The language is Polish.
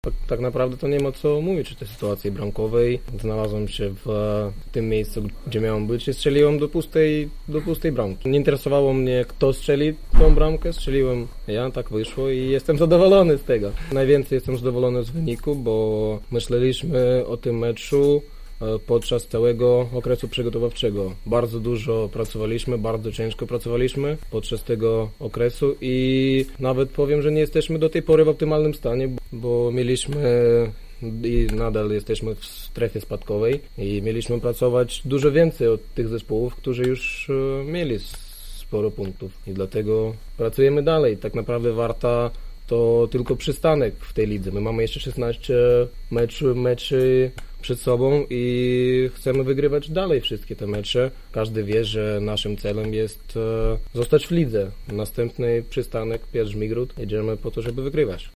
Tak naprawdę to nie ma co mówić o tej sytuacji bramkowej. Znalazłem się w tym miejscu, gdzie miałem być i strzeliłem do pustej bramki. Nie interesowało mnie, kto strzeli tą bramkę, strzeliłem ja, tak wyszło i jestem zadowolony z tego. Najwięcej jestem zadowolony z wyniku, bo myśleliśmy o tym meczu podczas całego okresu przygotowawczego. Bardzo dużo pracowaliśmy, bardzo ciężko pracowaliśmy podczas tego okresu i nawet powiem, że nie jesteśmy do tej pory w optymalnym stanie, bo mieliśmy i nadal jesteśmy w strefie spadkowej i mieliśmy pracować dużo więcej od tych zespołów, którzy już mieli sporo punktów i dlatego pracujemy dalej. Tak naprawdę Warta to tylko przystanek w tej lidze. My mamy jeszcze 16 meczy przed sobą i chcemy wygrywać dalej wszystkie te mecze. Każdy wie, że naszym celem jest zostać w lidze. Następny przystanek Piotr Żmigród. Jedziemy po to, żeby wygrywać.